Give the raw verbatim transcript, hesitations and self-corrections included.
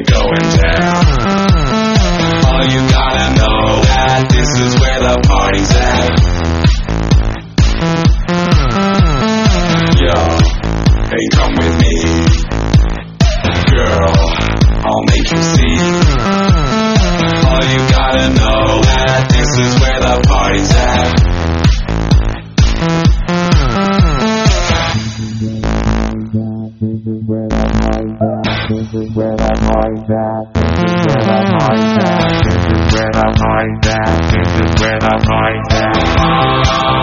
ain't going down. All you gotta know that this is where the party's at. Yo, hey, come with me, girl, I'll make you see. All you gotta know that this is where the party's at. This is where the party's at. This is where the party's at. This is where the party's at. This is where the party's at. This is where the party's at.